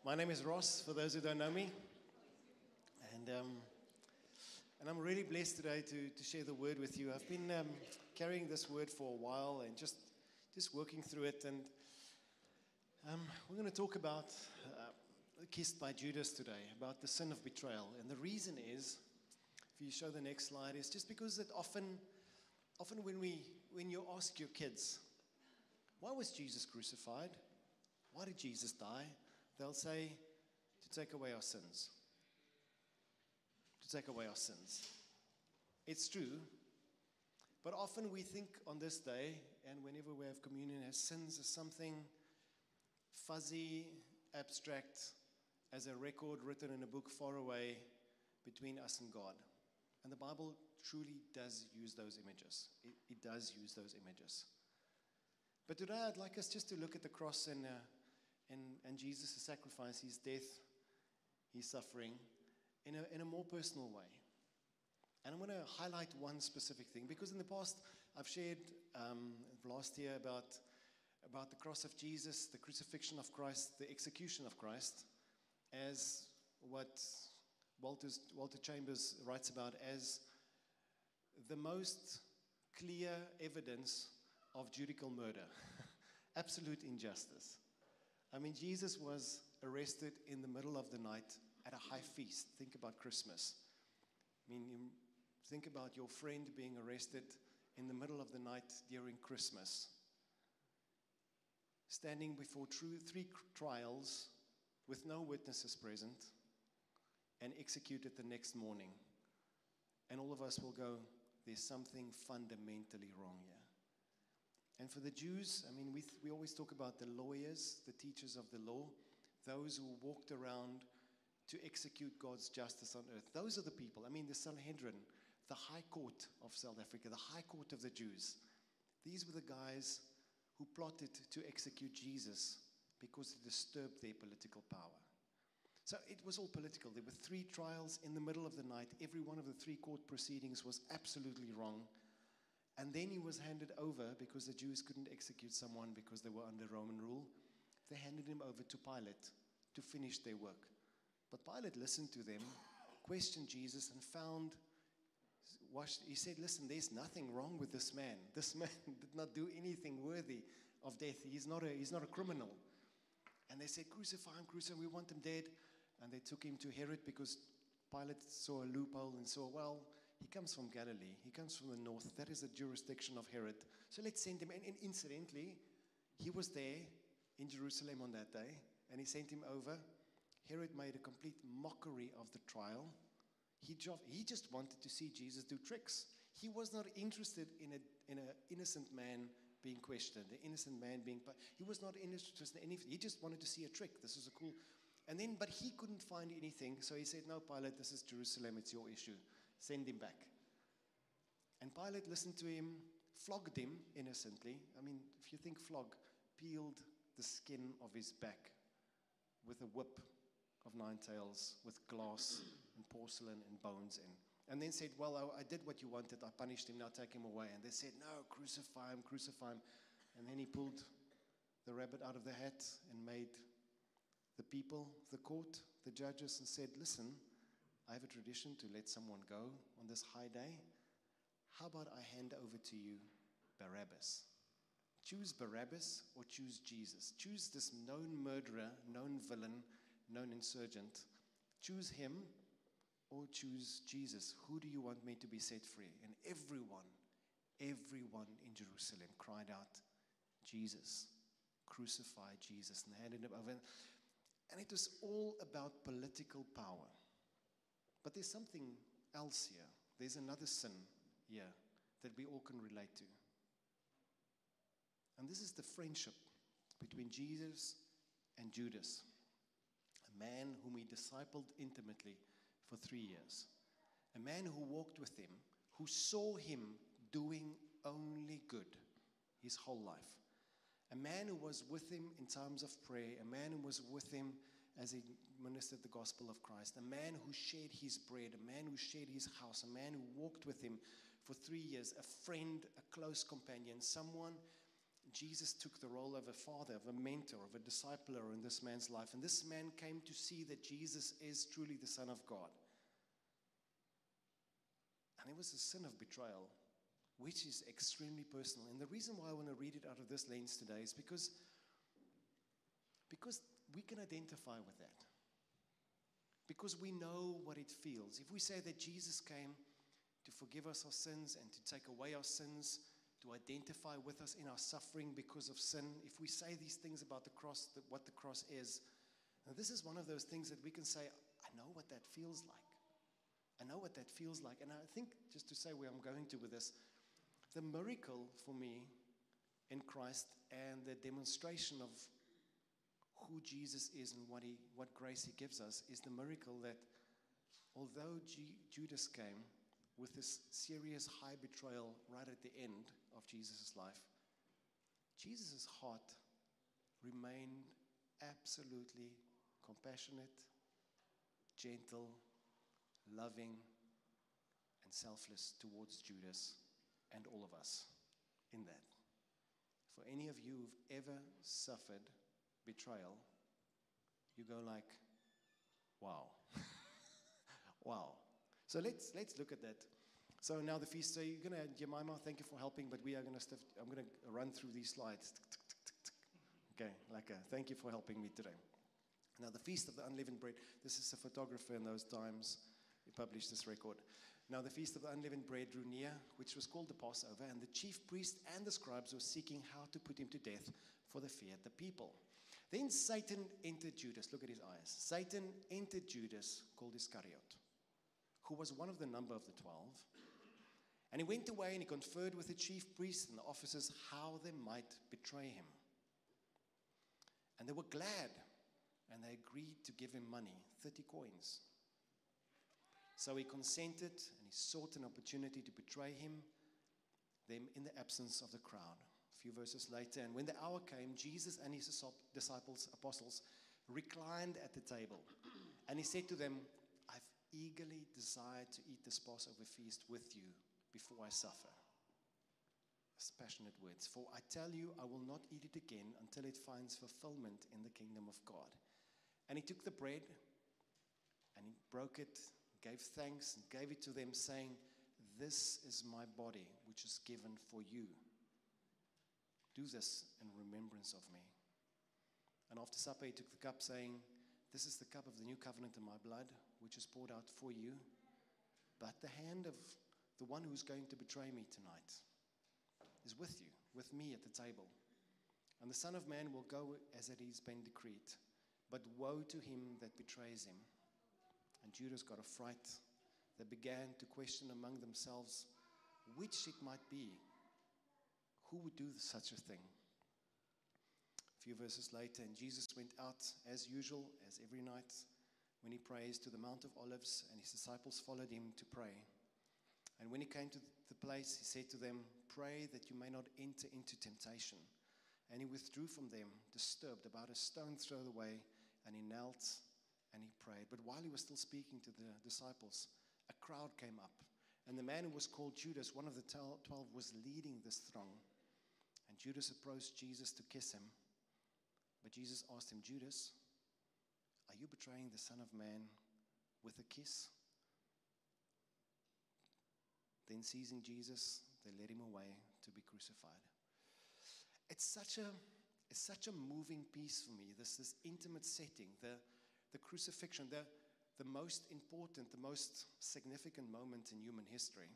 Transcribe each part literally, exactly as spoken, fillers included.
My name is Ross, for those who don't know me. And um, and I'm really blessed today to, to share the word with you. I've been um, carrying this word for a while and just, just working through it. And um, we're going to talk about uh, Kissed by Judas today, about the sin of betrayal. And the reason is, if you show the next slide, is just because that often, often when we when you ask your kids, why was Jesus crucified? Why did Jesus die? They'll say, to take away our sins. To take away our sins. It's true, but often we think on this day, and whenever we have communion, as sins as something fuzzy, abstract, as a record written in a book far away between us and God. And the Bible truly does use those images. It, it does use those images. But today I'd like us just to look at the cross and uh, And, and Jesus' sacrifice, his death, his suffering, in a, in a more personal way. And I'm going to highlight one specific thing, because in the past I've shared um, last year about, about the cross of Jesus, the crucifixion of Christ, the execution of Christ, as what Walter's, Walter Chambers writes about as the most clear evidence of judicial murder, absolute injustice. I mean, Jesus was arrested in the middle of the night at a high feast. Think about Christmas. I mean, you think about your friend being arrested in the middle of the night during Christmas, standing before true, three trials with no witnesses present, and executed the next morning. And all of us will go, there's something fundamentally wrong here. And for the Jews, I mean, we, we always talk about the lawyers, the teachers of the law, those who walked around to execute God's justice on earth. Those are the people. I mean, the Sanhedrin, the high court of South Africa, the high court of the Jews. These were the guys who plotted to execute Jesus because it disturbed their political power. So it was all political. There were three trials in the middle of the night. Every one of the three court proceedings was absolutely wrong. And then he was handed over, because the Jews couldn't execute someone because they were under Roman rule. They handed him over to Pilate to finish their work. But Pilate listened to them, questioned Jesus, and found, he said, listen, there's nothing wrong with this man. This man did not do anything worthy of death. He's not a, he's not a criminal. And they said, crucify him, crucify him, we want him dead. And they took him to Herod, because Pilate saw a loophole and saw, well, he comes from Galilee. He comes from the north. That is the jurisdiction of Herod. So let's send him. And, and incidentally, he was there in Jerusalem on that day, and he sent him over. Herod made a complete mockery of the trial. He, jo- he just wanted to see Jesus do tricks. He was not interested in a in an innocent man being questioned, an innocent man being... He was not interested in anything. He just wanted to see a trick. This was a cool... And then, but he couldn't find anything, so he said, no, Pilate, this is Jerusalem. It's your issue. Send him back. And Pilate listened to him, flogged him innocently. I mean, if you think flog, peeled the skin of his back with a whip of nine tails, with glass and porcelain and bones in. And then said, well, I, I did what you wanted. I punished him. Now take him away. And they said, no, crucify him, crucify him. And then he pulled the rabbit out of the hat and made the people, the court, the judges, and said, listen, I have a tradition to let someone go on this high day. How about I hand over to you Barabbas? Choose Barabbas or choose Jesus. Choose this known murderer, known villain, known insurgent. Choose him or choose Jesus. Who do you want me to be set free? And everyone, everyone in Jerusalem cried out, Jesus, crucify Jesus, and handed him over. And it was all about political power. But there's something else here. There's another sin here that we all can relate to. And this is the friendship between Jesus and Judas, a man whom he discipled intimately for three years. A man who walked with him, who saw him doing only good his whole life. A man who was with him in times of prayer, a man who was with him as he ministered the gospel of Christ, a man who shared his bread, a man who shared his house, a man who walked with him for three years, a friend, a close companion, someone Jesus took the role of a father, of a mentor, of a discipler in this man's life. And this man came to see that Jesus is truly the Son of God. And it was a sin of betrayal, which is extremely personal. And the reason why I want to read it out of this lens today is because, because we can identify with that. Because we know what it feels. If we say that Jesus came to forgive us our sins and to take away our sins, to identify with us in our suffering because of sin, if we say these things about the cross, that what the cross is, now this is one of those things that we can say, I know what that feels like. I know what that feels like. And I think, just to say where I'm going to with this, the miracle for me in Christ and the demonstration of who Jesus is and what he, what grace he gives us is the miracle that although G- Judas came with this serious high betrayal right at the end of Jesus' life, Jesus' heart remained absolutely compassionate, gentle, loving, and selfless towards Judas and all of us in that. For any of you who've ever suffered betrayal, you go like, wow. Wow. So let's let's look at that. So now the feast. So you're gonna, Jemima, thank you for helping, but we are gonna stuff, I'm gonna run through these slides. Okay, like a, thank you for helping me today. Now the Feast of the Unleavened Bread. This is a photographer in those times. He published this record. Now the Feast of the Unleavened Bread drew near, which was called the Passover, and the chief priest and the scribes were seeking how to put him to death, for they feared the people. Then Satan entered Judas. Look at his eyes. Satan entered Judas, called Iscariot, who was one of the number of the twelve. And he went away and he conferred with the chief priests and the officers how they might betray him. And they were glad, and they agreed to give him money, thirty coins. So he consented, and he sought an opportunity to betray him, them in the absence of the crowd. A few verses later, and when the hour came, Jesus and his disciples, apostles, reclined at the table. And he said to them, I've eagerly desired to eat this Passover feast with you before I suffer. It's passionate words. For I tell you, I will not eat it again until it finds fulfillment in the kingdom of God. And he took the bread, and he broke it, gave thanks, and gave it to them, saying, this is my body, which is given for you. Do this in remembrance of me. And after supper, he took the cup, saying, this is the cup of the new covenant in my blood, which is poured out for you. But the hand of the one who's going to betray me tonight is with you, with me at the table. And the Son of Man will go as it has been decreed. But woe to him that betrays him. And Judas got a fright. They began to question among themselves which it might be. Who would do such a thing? A few verses later, and Jesus went out as usual, as every night, when he prays, to the Mount of Olives, and his disciples followed him to pray. And when he came to the place, he said to them, pray that you may not enter into temptation. And he withdrew from them, disturbed, about a stone throw away, and he knelt and he prayed. But while he was still speaking to the disciples, a crowd came up. And the man who was called Judas, one of the twelve, was leading this throng. And Judas approached Jesus to kiss him. But Jesus asked him, Judas, are you betraying the Son of Man with a kiss? Then seizing Jesus, they led him away to be crucified. It's such a, it's such a moving piece for me, this, this intimate setting, the, the crucifixion, the, the most important, the most significant moment in human history.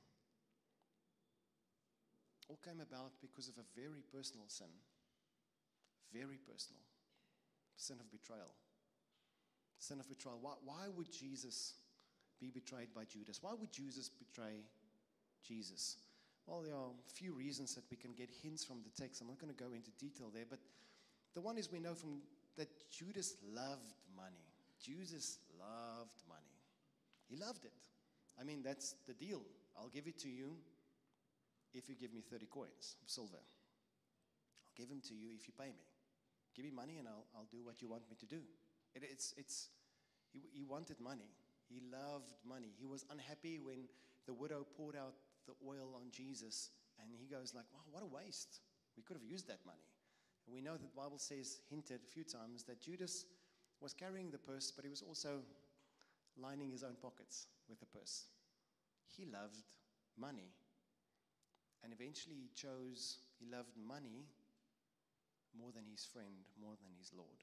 All came about because of a very personal sin. Very personal. Sin of betrayal. Sin of betrayal. Why, why would Jesus be betrayed by Judas? Why would Judas betray Jesus? Well, there are a few reasons that we can get hints from the text. I'm not going to go into detail there, but the one is we know from that Judas loved money. Judas loved money. He loved it. I mean, that's the deal. I'll give it to you if you give me thirty coins of silver. I'll give him to you if you pay me. Give me money and I'll, I'll do what you want me to do. It, it's, it's, he, he wanted money. He loved money. He was unhappy when the widow poured out the oil on Jesus, and he goes like, wow, what a waste. We could have used that money. And we know that the Bible says, hinted a few times, that Judas was carrying the purse, but he was also lining his own pockets with the purse. He loved money. And eventually he chose, he loved money more than his friend, more than his Lord.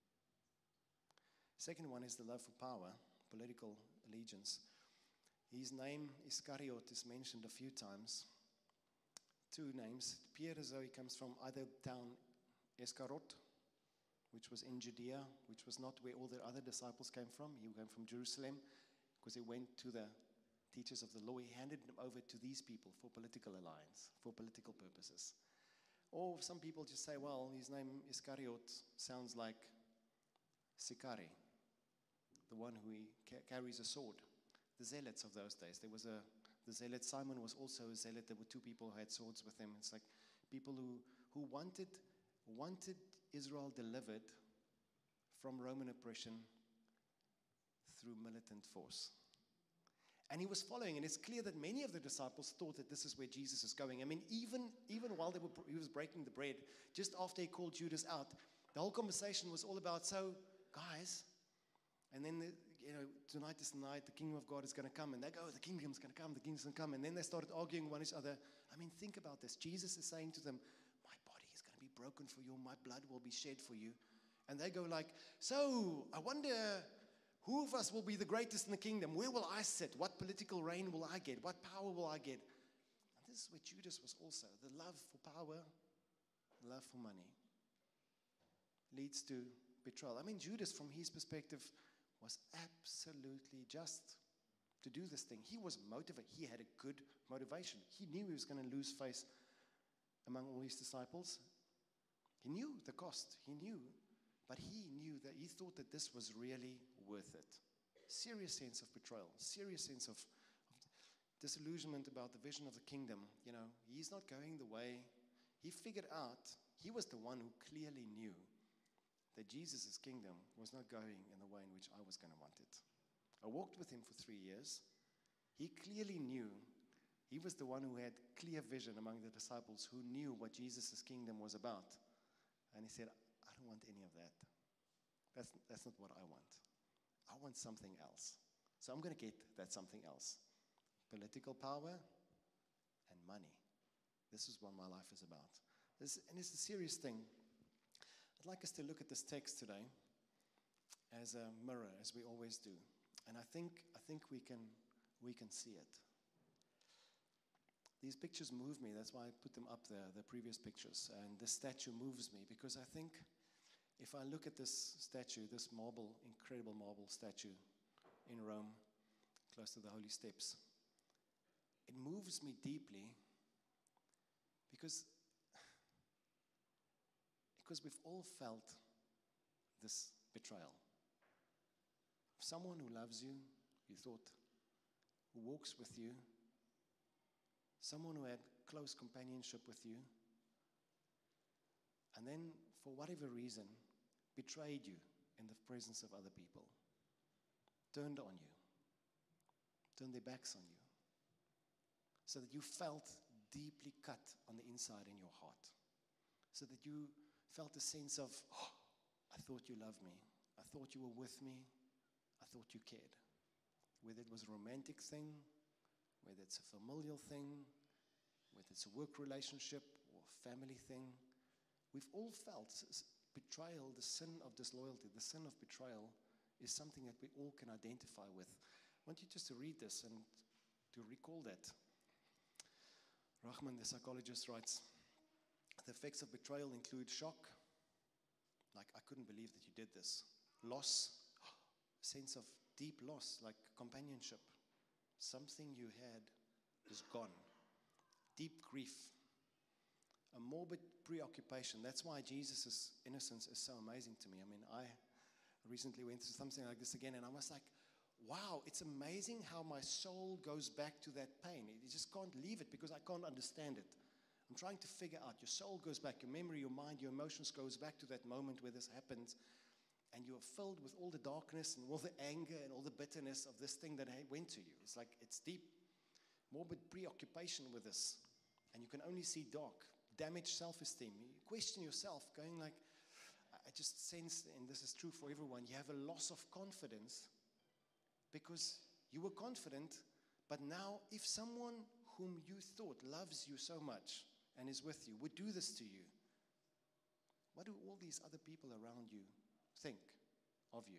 Second one is the love for power, political allegiance. His name, Iscariot, is mentioned a few times. Two names. It appears as though he comes from either town Iscariot, which was in Judea, which was not where all the other disciples came from. He came from Jerusalem because he went to the teachers of the law. He handed them over to these people for political alliance, for political purposes. Or some people just say, well, his name Iscariot sounds like Sicari, the one who ca- carries a sword. The zealots of those days. There was a, the zealot, Simon was also a zealot. There were two people who had swords with him. It's like people who, who wanted, wanted Israel delivered from Roman oppression through militant force. And he was following, and it's clear that many of the disciples thought that this is where Jesus is going. I mean, even, even while they were, he was breaking the bread, just after he called Judas out, the whole conversation was all about, so, guys, and then, the, you know, tonight is the night, the kingdom of God is going to come. And they go, the kingdom's going to come, the kingdom's going to come. And then they started arguing one each other. I mean, think about this. Jesus is saying to them, my body is going to be broken for you. My blood will be shed for you. And they go like, so I wonder who of us will be the greatest in the kingdom? Where will I sit? What political reign will I get? What power will I get? And this is where Judas was also. The love for power, the love for money leads to betrayal. I mean, Judas, from his perspective, was absolutely just to do this thing. He was motivated. He had a good motivation. He knew he was going to lose face among all his disciples. He knew the cost. He knew. But he knew that he thought that this was really worth it. Serious sense of betrayal. Serious sense of, of disillusionment about the vision of the kingdom. You know, he's not going the way. He figured out, he was the one who clearly knew that Jesus' kingdom was not going in the way in which I was going to want it. I walked with him for three years. He clearly knew. He was the one who had clear vision among the disciples who knew what Jesus' kingdom was about. And he said, I don't want any of that. That's, that's not what I want. I want something else. So I'm going to get that something else. Political power and money. This is what my life is about. This, and it's a serious thing. I'd like us to look at this text today as a mirror, as we always do. And I think I think we can we can see it. These pictures move me. That's why I put them up there, the previous pictures. And this statue moves me because I think if I look at this statue, this marble, incredible marble statue in Rome, close to the Holy Steps, it moves me deeply because Because we've all felt this betrayal. Someone who loves you, you thought, who walks with you, someone who had close companionship with you, and then, for whatever reason, betrayed you in the presence of other people, turned on you, turned their backs on you, so that you felt deeply cut on the inside in your heart, so that you felt a sense of, oh, I thought you loved me. I thought you were with me. I thought you cared. Whether it was a romantic thing, whether it's a familial thing, whether it's a work relationship or a family thing, we've all felt betrayal, the sin of disloyalty, the sin of betrayal is something that we all can identify with. I want you just to read this and to recall that. Rahman, the psychologist, writes, the effects of betrayal include shock, like I couldn't believe that you did this. Loss, sense of deep loss, like companionship. Something you had is gone. Deep grief. A morbid preoccupation. That's why Jesus' innocence is so amazing to me. I mean, I recently went through something like this again, and I was like, wow, it's amazing how my soul goes back to that pain. You just can't leave it because I can't understand it. I'm trying to figure out, your soul goes back, your memory, your mind, your emotions goes back to that moment where this happens, and you're filled with all the darkness and all the anger and all the bitterness of this thing that went to you. It's like, it's deep, morbid preoccupation with this, and you can only see dark, damaged self-esteem. You question yourself, going like, I just sense, and this is true for everyone, you have a loss of confidence because you were confident, but now if someone whom you thought loves you so much and is with you would do this to you, what do all these other people around you think of you?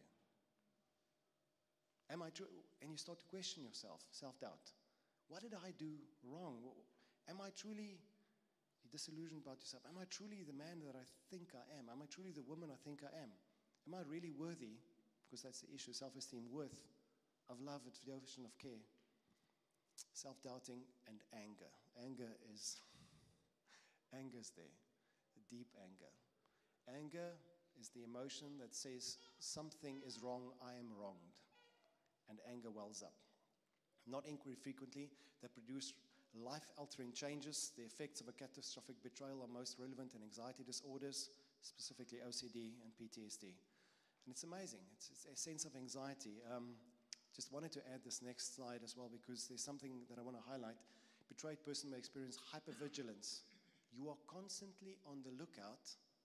Am I true? And you start to question yourself, self-doubt. What did I do wrong? Am I truly disillusioned about yourself? Am I truly the man that I think I am? Am I truly the woman I think I am? Am I really worthy? Because that's the issue, self-esteem, worth of love, of devotion, of care. Self-doubting and anger. Anger is, anger's there, deep anger. Anger is the emotion that says something is wrong, I am wronged. And anger wells up. Not infrequently, they produce life-altering changes. The effects of a catastrophic betrayal are most relevant in anxiety disorders, specifically O C D and P T S D. And it's amazing. It's, it's a sense of anxiety. Um, just wanted to add this next slide as well because there's something that I want to highlight. Betrayed person may experience hypervigilance. You are constantly on the lookout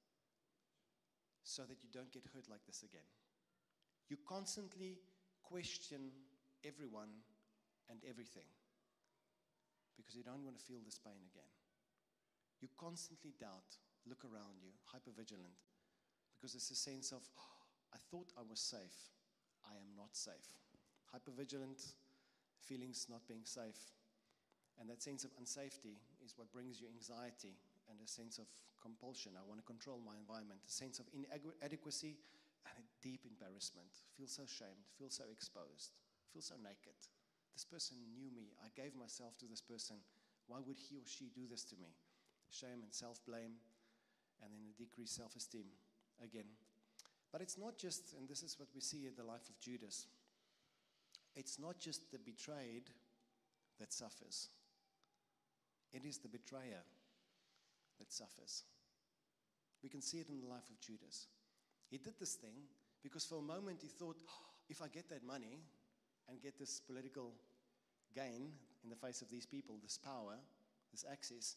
so that you don't get hurt like this again. You constantly question everyone and everything because you don't want to feel this pain again. You constantly doubt, look around you, hypervigilant, because it's a sense of, oh, I thought I was safe. I am not safe. Hypervigilant, feelings not being safe, and that sense of unsafety is what brings you anxiety and a sense of compulsion. I want to control my environment, a sense of inadequacy, and a deep embarrassment. Feel so shamed, feel so exposed, feel so naked. This person knew me. I gave myself to this person. Why would he or she do this to me? Shame and self-blame, and then a decreased self-esteem again. But it's not just, and this is what we see in the life of Judas, it's not just the betrayed that suffers. It is the betrayer that suffers. We can see it in the life of Judas. He did this thing because for a moment he thought, oh, if I get that money and get this political gain in the face of these people, this power, this access,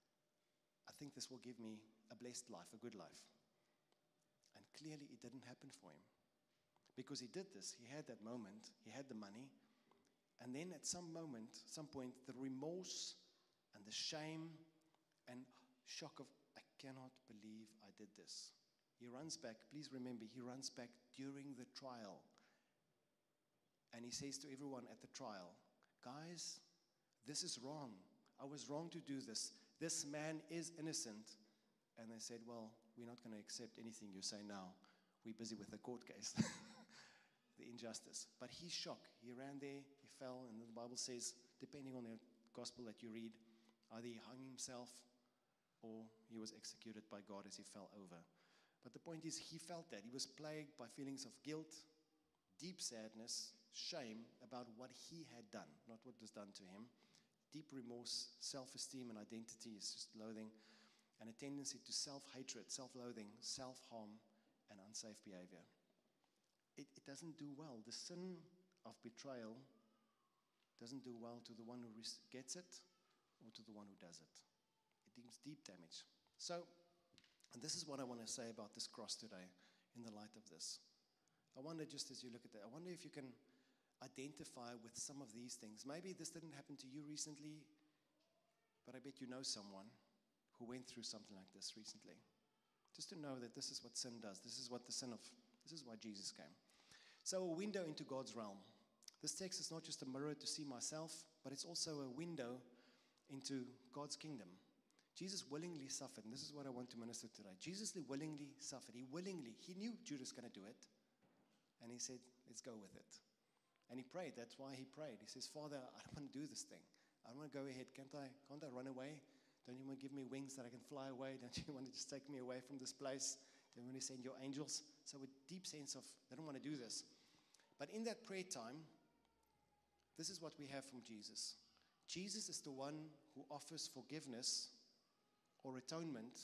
I think this will give me a blessed life, a good life. And clearly it didn't happen for him. Because he did this, he had that moment, he had the money, and then at some moment, some point, the remorse and the shame and shock of, I cannot believe I did this. He runs back, please remember, he runs back during the trial. And he says to everyone at the trial, guys, this is wrong. I was wrong to do this. This man is innocent. And they said, well, we're not going to accept anything you say now. We're busy with the court case, the injustice. But he's shocked. He ran there, he fell, and the Bible says, depending on the gospel that you read, either he hung himself or he was executed by God as he fell over. But the point is, he felt that. He was plagued by feelings of guilt, deep sadness, shame about what he had done, not what was done to him. Deep remorse, self-esteem and identity is just loathing, and a tendency to self-hatred, self-loathing, self-harm, and unsafe behavior. It, it doesn't do well. The sin of betrayal doesn't do well to the one who gets it or to the one who does it. It deems deep damage. So, and this is what I want to say about this cross today in the light of this. I wonder, just as you look at that, I wonder if you can identify with some of these things. Maybe this didn't happen to you recently, but I bet you know someone who went through something like this recently. Just to know that this is what sin does. This is what the sin of, this is why Jesus came. So a window into God's realm. This text is not just a mirror to see myself, but it's also a window into God's kingdom. Jesus willingly suffered, and this is what I want to minister today. Jesus willingly suffered. He willingly, he knew Judas was going to do it, and he said, let's go with it. And he prayed. That's why he prayed. He says, Father, I don't want to do this thing. I don't want to go ahead. Can't I, can't I run away? Don't you want to give me wings that I can fly away? Don't you want to just take me away from this place? Don't you want to send your angels? So a deep sense of, they don't want to do this. But in that prayer time, this is what we have from Jesus. Jesus is the one who offers forgiveness or atonement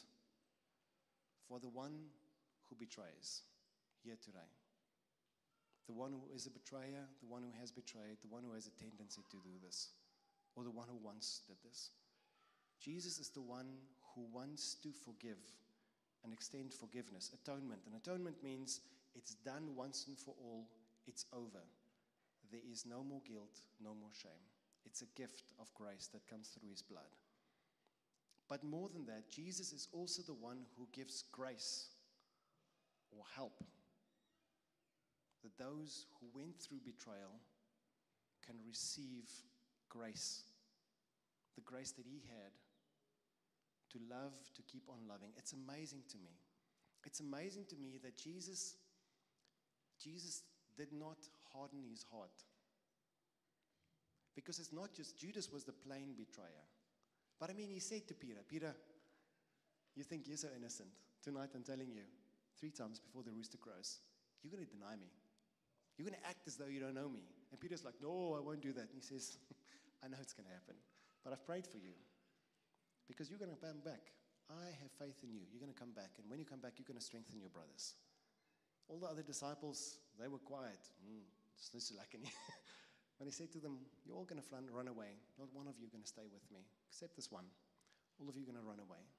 for the one who betrays here today. The one who is a betrayer, the one who has betrayed, the one who has a tendency to do this, or the one who once did this. Jesus is the one who wants to forgive and extend forgiveness. Atonement. And atonement means it's done once and for all. It's over. There is no more guilt, no more shame. It's a gift of grace that comes through his blood. But more than that, Jesus is also the one who gives grace or help. That those who went through betrayal can receive grace. The grace that he had to love, to keep on loving. It's amazing to me. It's amazing to me that Jesus, Jesus did not harden his heart. Because it's not just, Judas was the plain betrayer. But I mean, he said to Peter, Peter, you think you're so innocent. Tonight I'm telling you, three times before the rooster crows, you're going to deny me. You're going to act as though you don't know me. And Peter's like, no, I won't do that. And he says, I know it's going to happen, but I've prayed for you because you're going to come back. I have faith in you. You're going to come back. And when you come back, you're going to strengthen your brothers. All the other disciples, they were quiet. Mm, it's not so like any. When he said to them, you're all going to run, run away. Not one of you are going to stay with me, except this one. All of you are going to run away.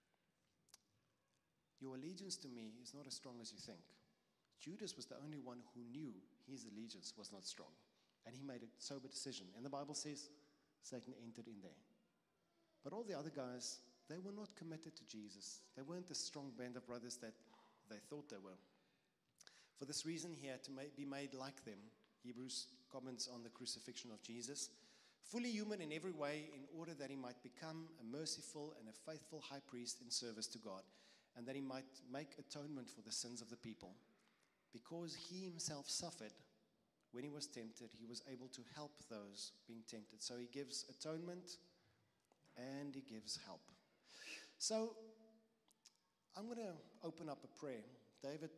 Your allegiance to me is not as strong as you think. Judas was the only one who knew his allegiance was not strong. And he made a sober decision. And the Bible says Satan entered in there. But all the other guys, they were not committed to Jesus. They weren't the strong band of brothers that they thought they were. For this reason here, to be made like them, Hebrews comments on the crucifixion of Jesus, fully human in every way, in order that he might become a merciful and a faithful high priest in service to God, and that he might make atonement for the sins of the people. Because he himself suffered when he was tempted, he was able to help those being tempted. So he gives atonement and he gives help. So I'm going to open up a prayer. David,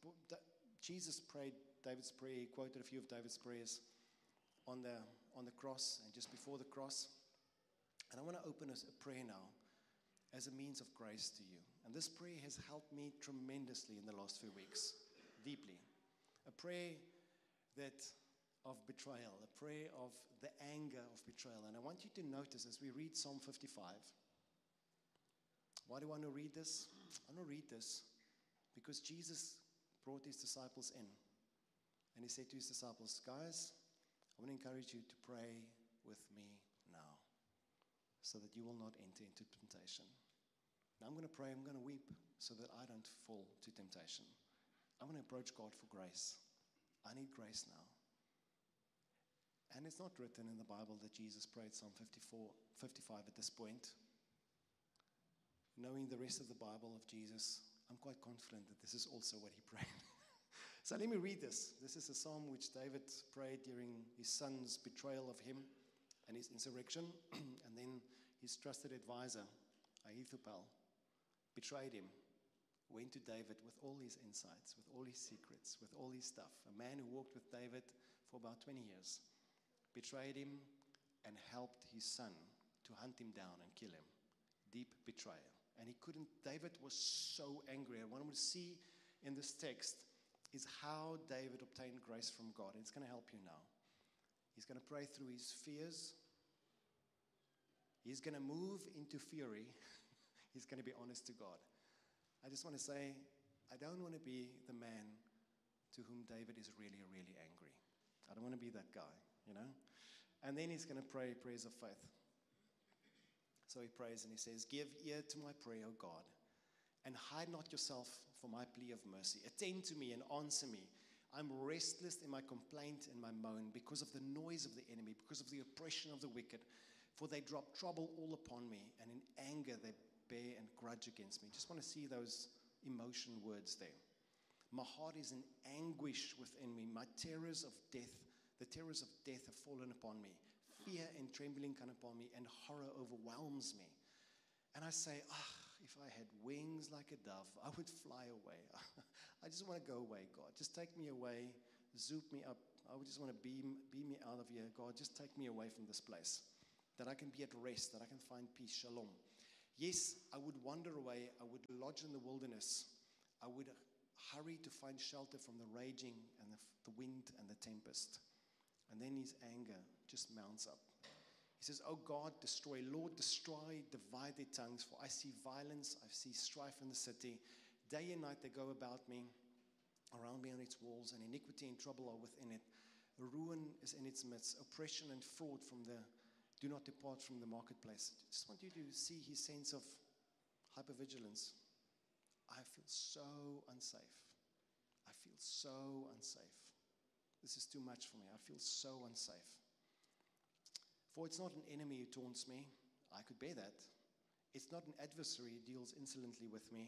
Jesus prayed David's prayer. He quoted a few of David's prayers on the, on the cross and just before the cross. And I want to open a, a prayer now as a means of grace to you. And this prayer has helped me tremendously in the last few weeks, deeply. A prayer that of betrayal, a prayer of the anger of betrayal. And I want you to notice as we read Psalm fifty-five. Why do I want to read this? I want to read this because Jesus brought his disciples in. And he said to his disciples, guys, I want to encourage you to pray with me now so that you will not enter into temptation. Now I'm going to pray, I'm going to weep so that I don't fall to temptation. I'm going to approach God for grace. I need grace now. And it's not written in the Bible that Jesus prayed Psalm fifty-four, fifty-five at this point. Knowing the rest of the Bible of Jesus, I'm quite confident that this is also what he prayed. So let me read this. This is a psalm which David prayed during his son's betrayal of him and his insurrection. And then his trusted advisor, Ahithophel, betrayed him, went to David with all his insights, with all his secrets, with all his stuff. A man who walked with David for about twenty years, betrayed him and helped his son to hunt him down and kill him. Deep betrayal. And he couldn't, David was so angry. And what I'm going to see in this text is how David obtained grace from God. And it's going to help you now. He's going to pray through his fears. He's going to move into fury. He's going to be honest to God. I just want to say, I don't want to be the man to whom David is really, really angry. I don't want to be that guy, you know. And then he's going to pray prayers of faith. So he prays and he says, give ear to my prayer, O God, and hide not yourself for my plea of mercy. Attend to me and answer me. I'm restless in my complaint and my moan because of the noise of the enemy, because of the oppression of the wicked. For they drop trouble all upon me, and in anger they bear and grudge against me. Just want to see those emotion words there. My heart is in anguish within me. My terrors of death, the terrors of death have fallen upon me. Fear and trembling come upon me, and horror overwhelms me. And I say, ah, if I had wings like a dove, I would fly away. I just want to go away, God. Just take me away, zoop me up. I would just want to beam, beam me out of here. God, just take me away from this place, that I can be at rest, that I can find peace, shalom. Yes, I would wander away. I would lodge in the wilderness. I would hurry to find shelter from the raging and the, the wind and the tempest. And then his anger just mounts up. He says, oh God, destroy. Lord, destroy, divide their tongues, for I see violence, I see strife in the city. Day and night they go about me, around me on its walls, and iniquity and trouble are within it. Ruin is in its midst, oppression and fraud from the, do not depart from the marketplace. I just want you to see his sense of hypervigilance. I feel so unsafe. I feel so unsafe. This is too much for me. I feel so unsafe. For it's not an enemy who taunts me. I could bear that. It's not an adversary who deals insolently with me.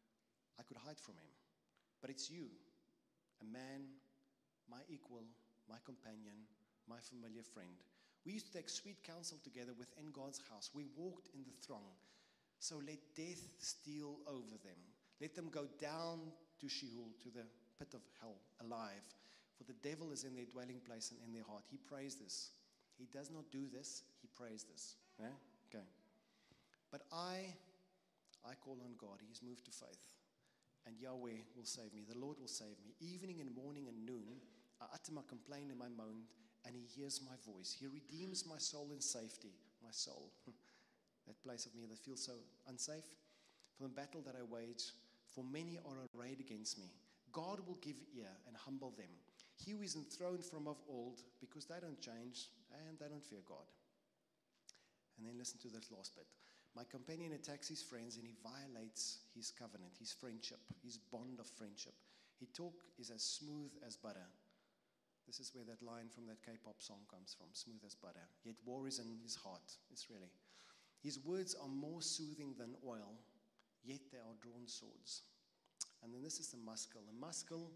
I could hide from him. But it's you, a man, my equal, my companion, my familiar friend. We used to take sweet counsel together within God's house. We walked in the throng. So let death steal over them. Let them go down to Sheol, to the pit of hell, alive. For the devil is in their dwelling place and in their heart. He prays this. He does not do this. He prays this. Yeah? Okay. But I, I call on God. He's moved to faith. And Yahweh will save me. The Lord will save me. Evening and morning and noon, I utter my complaint and my moan, and he hears my voice. He redeems my soul in safety. My soul. That place of me that feels so unsafe. From the battle that I wage, for many are arrayed against me. God will give ear and humble them. He who is enthroned from of old, because they don't change and they don't fear God. And then listen to this last bit. My companion attacks his friends and he violates his covenant, his friendship, his bond of friendship. His talk is as smooth as butter. This is where that line from that K-pop song comes from, smooth as butter. Yet war is in his heart. It's really. His words are more soothing than oil, yet they are drawn swords. And then this is the muscle. The muscle,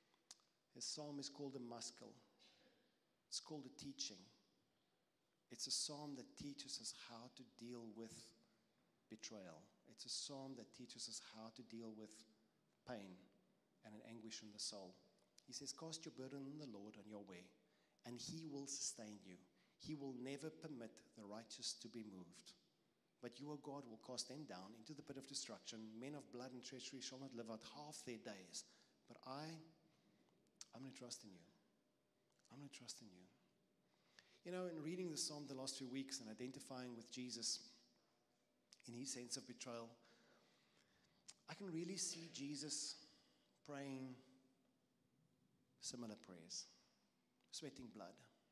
his psalm is called a muscle. It's called a teaching. It's a psalm that teaches us how to deal with betrayal. It's a psalm that teaches us how to deal with pain and an anguish in the soul. He says, cast your burden on the Lord on your way, and he will sustain you. He will never permit the righteous to be moved. But you, O God, will cast them down into the pit of destruction. Men of blood and treachery shall not live out half their days. But I, I'm going to trust in you. I'm going to trust in you. You know, in reading the psalm the last few weeks and identifying with Jesus in his sense of betrayal, I can really see Jesus praying similar prayers, sweating blood,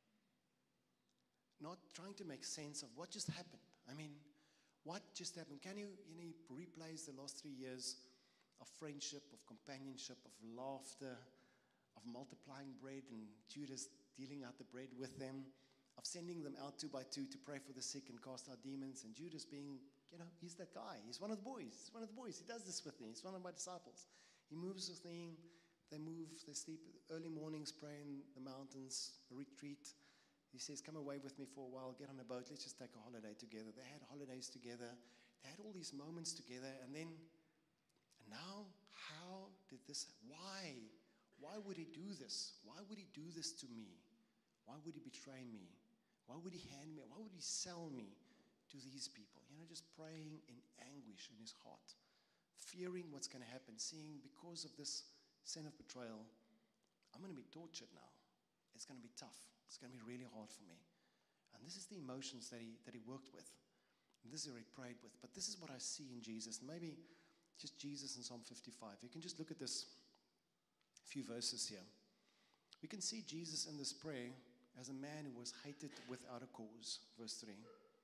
not trying to make sense of what just happened. I mean, what just happened? Can you, you know, he replays the last three years of friendship, of companionship, of laughter, of multiplying bread and Judas dealing out the bread with them, of sending them out two by two to pray for the sick and cast out demons, and Judas being, you know, he's that guy. He's one of the boys. He's one of the boys. He does this with me. He's one of my disciples. He moves with me. They move, they sleep, early mornings, pray in the mountains, a retreat. He says, come away with me for a while, get on a boat, let's just take a holiday together. They had holidays together. They had all these moments together. And then, and now, how did this, why? Why would he do this? Why would he do this to me? Why would he betray me? Why would he hand me, why would he sell me to these people? You know, just praying in anguish in his heart, fearing what's going to happen, seeing because of this sin of betrayal, I'm going to be tortured now. It's going to be tough. It's going to be really hard for me. And this is the emotions that he that he worked with. And this is what he prayed with. But this is what I see in Jesus. And maybe just Jesus in Psalm fifty-five. You can just look at this few verses here. We can see Jesus in this prayer as a man who was hated without a cause. Verse three.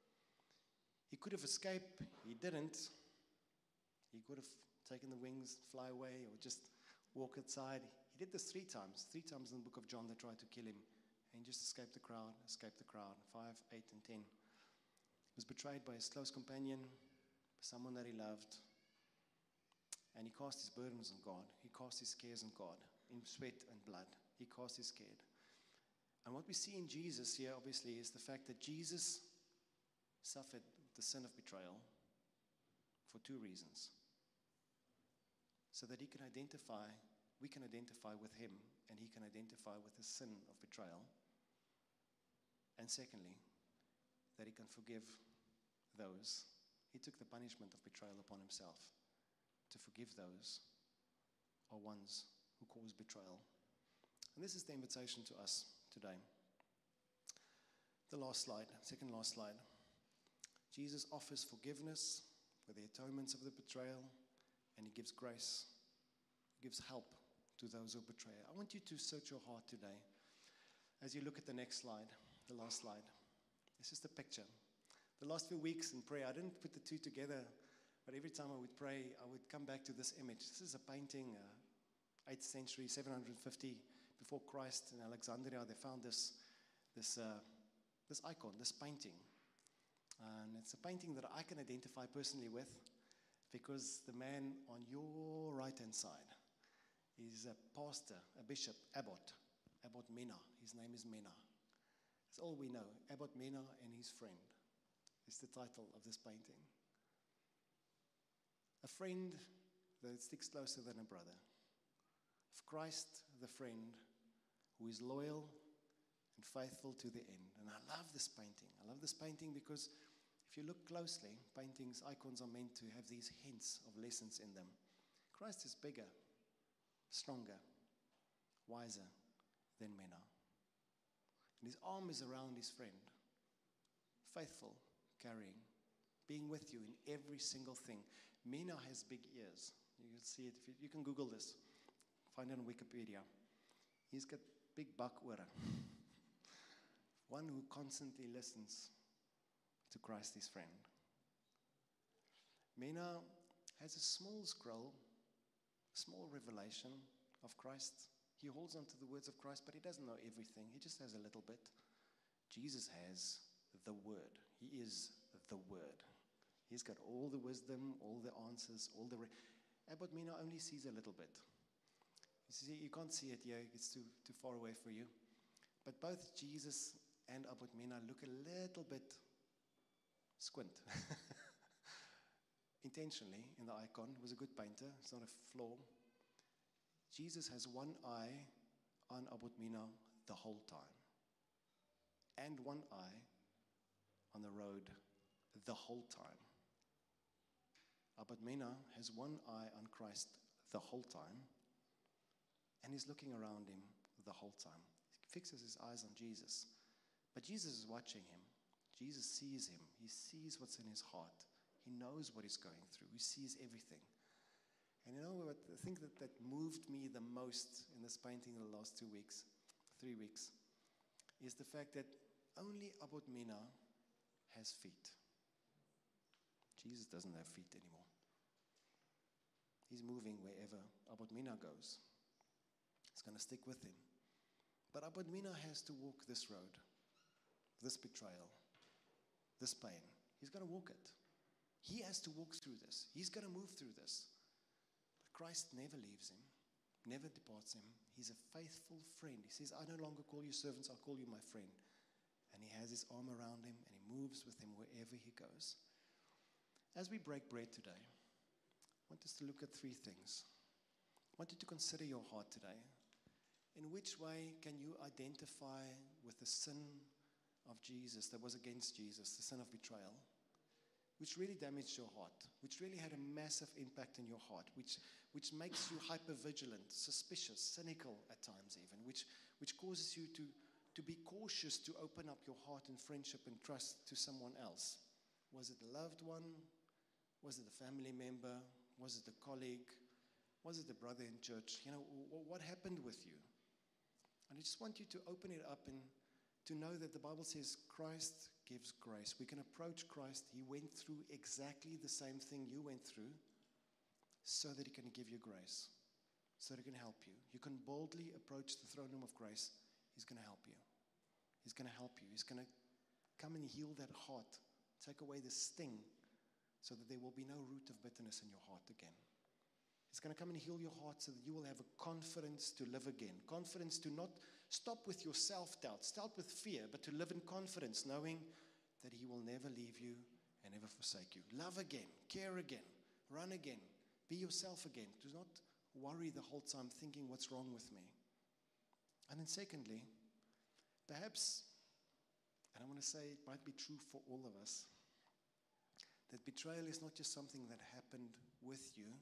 He could have escaped. He didn't. He could have taken the wings, fly away, or just walk outside. He did this three times. Three times in the book of John they tried to kill him. And he just escaped the crowd, escaped the crowd. Five, eight, and ten. He was betrayed by his close companion, someone that he loved. And he cast his burdens on God. He cast his cares on God in sweat and blood. He cast his care. And what we see in Jesus here, obviously, is the fact that Jesus suffered the sin of betrayal for two reasons. So that he can identify, we can identify with him, and he can identify with the sin of betrayal. And secondly, that he can forgive those. He took the punishment of betrayal upon himself to forgive those are ones who cause betrayal. And this is the invitation to us today. The last slide, second last slide. Jesus offers forgiveness for the atonements of the betrayal, and he gives grace, he gives help to those who betray. I want you to search your heart today as you look at the next slide, the last slide. This is the picture. The last few weeks in prayer, I didn't put the two together, but every time I would pray, I would come back to this image. This is a painting, uh, eighth century, seven hundred fifty before Christ in Alexandria. They found this, this, uh, this icon, this painting. And it's a painting that I can identify personally with, because the man on your right-hand side is a pastor, a bishop, Abbot, Abbot Mena. His name is Mena. That's all we know. Abbot Mena and his friend is the title of this painting. A friend that sticks closer than a brother. Of Christ, the friend, who is loyal and faithful to the end. And I love this painting. I love this painting because if you look closely, paintings, icons are meant to have these hints of lessons in them. Christ is bigger, stronger, wiser than Mena. And his arm is around his friend, faithful, carrying, being with you in every single thing. Mena has big ears. You can see it. If you, you can Google this. Find it on Wikipedia. He's got big bakore. One who constantly listens to Christ, his friend. Mena has a small scroll, a small revelation of Christ. He holds on to the words of Christ, but he doesn't know everything. He just has a little bit. Jesus has the Word. He is the Word. He's got all the wisdom, all the answers, all the... Re- Abbot Mena only sees a little bit. You see, you can't see it here. It's too, too far away for you. But both Jesus and Abbot Mena look a little bit squint. Intentionally, in the icon. He was a good painter. It's not a flaw. Jesus has one eye on Abbot Mena the whole time. And one eye on the road the whole time. Abbot Mena has one eye on Christ the whole time, and he's looking around him the whole time. He fixes his eyes on Jesus. But Jesus is watching him. Jesus sees him. He sees what's in his heart. He knows what he's going through. He sees everything. And you know what? The thing that, that moved me the most in this painting in the last two weeks, three weeks, is the fact that only Abbot Mena has feet. Jesus doesn't have feet anymore. He's moving wherever Abbot Mena goes. He's going to stick with him. But Abbot Mena has to walk this road, this betrayal, this pain. He's going to walk it. He has to walk through this. He's going to move through this. But Christ never leaves him, never departs him. He's a faithful friend. He says, I no longer call you servants, I call you my friend. And he has his arm around him, and he moves with him wherever he goes. As we break bread today, I want us to look at three things. I want you to consider your heart today. In which way can you identify with the sin of Jesus that was against Jesus, the sin of betrayal, which really damaged your heart, which really had a massive impact in your heart, which, which makes you hypervigilant, suspicious, cynical at times even, which, which causes you to, to be cautious to open up your heart in friendship and trust to someone else? Was it a loved one? Was it a family member? Was it a colleague? Was it a brother in church? You know, w- what happened with you? And I just want you to open it up and to know that the Bible says Christ gives grace. We can approach Christ. He went through exactly the same thing you went through so that he can give you grace, so that he can help you. You can boldly approach the throne room of grace. He's going to help you. He's going to help you. He's going to come and heal that heart, take away the sting, so that there will be no root of bitterness in your heart again. It's going to come and heal your heart so that you will have a confidence to live again. Confidence to not stop with your self-doubt, stop with fear, but to live in confidence, knowing that he will never leave you and never forsake you. Love again, care again, run again, be yourself again. Do not worry the whole time thinking what's wrong with me. And then secondly, perhaps, and I want to say it might be true for all of us, that betrayal is not just something that happened with you,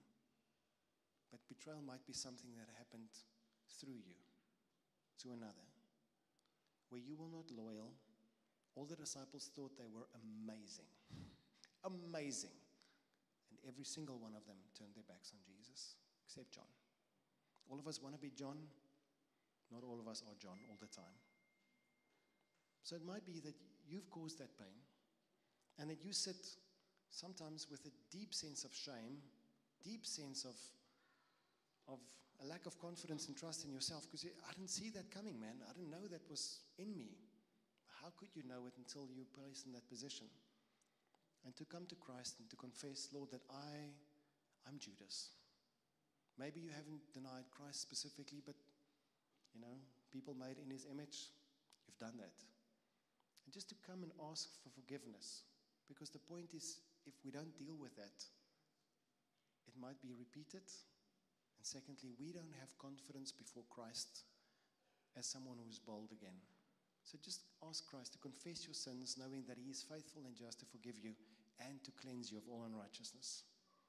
but betrayal might be something that happened through you to another, where you were not loyal All the disciples thought they were amazing. Amazing. And every single one of them turned their backs on Jesus, except John. All of us want to be John. Not all of us are John all the time. So it might be that you've caused that pain, and that you sit sometimes with a deep sense of shame, deep sense of, of a lack of confidence and trust in yourself, because I didn't see that coming, man. I didn't know that was in me. How could you know it until you're placed in that position? And to come to Christ and to confess, Lord, that I, I'm Judas. Maybe you haven't denied Christ specifically, but, you know, people made in his image, you've done that. And just to come and ask for forgiveness. Because the point is, if we don't deal with that, it might be repeated. And secondly, we don't have confidence before Christ as someone who's bold again. So just ask Christ to confess your sins, knowing that he is faithful and just to forgive you and to cleanse you of all unrighteousness.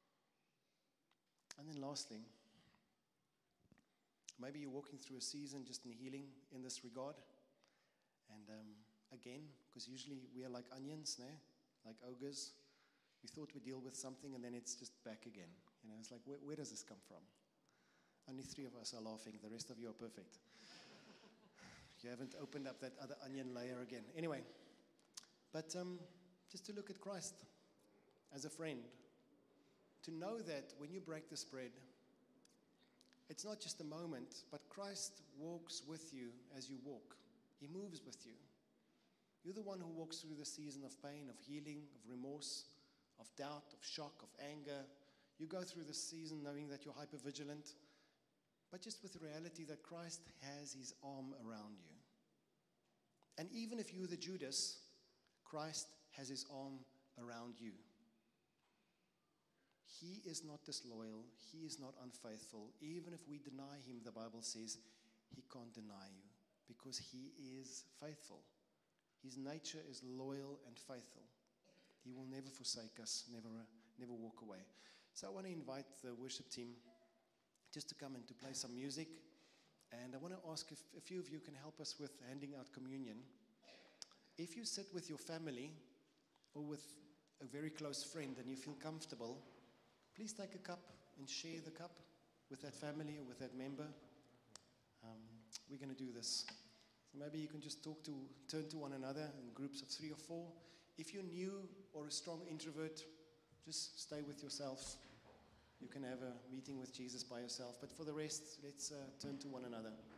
And then lastly, maybe you're walking through a season just in healing in this regard. And um, again, because usually we are like onions, no? Like ogres. We thought we deal with something and then it's just back again. You know, it's like, where, where does this come from? Only three of us are laughing. The rest of you are perfect. You haven't opened up that other onion layer again. Anyway, but um, just to look at Christ as a friend. To know that when you break this bread, it's not just a moment, but Christ walks with you as you walk. He moves with you. You're the one who walks through the season of pain, of healing, of remorse, of doubt, of shock, of anger. You go through this season knowing that you're hypervigilant, but just with the reality that Christ has his arm around you. And even if you're the Judas, Christ has his arm around you. He is not disloyal. He is not unfaithful. Even if we deny him, the Bible says, he can't deny you because he is faithful. His nature is loyal and faithful. He will never forsake us, never, never walk away. So I want to invite the worship team just to come and to play some music. And I want to ask if a few of you can help us with handing out communion. If you sit with your family or with a very close friend and you feel comfortable, please take a cup and share the cup with that family or with that member. Um, we're going to do this. So maybe you can just talk to, turn to one another in groups of three or four. If you're new or a strong introvert, just stay with yourself. You can have a meeting with Jesus by yourself. But for the rest, let's uh, turn to one another.